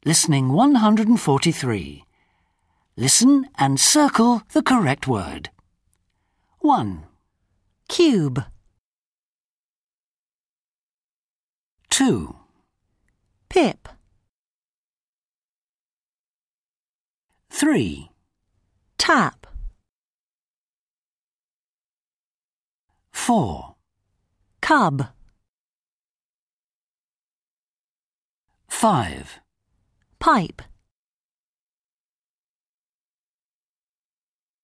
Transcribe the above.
Listening 143. Listen and circle the correct word. 1, Cube. 2, Pip. 3, Tap. 4, Cub. 5, Pipe.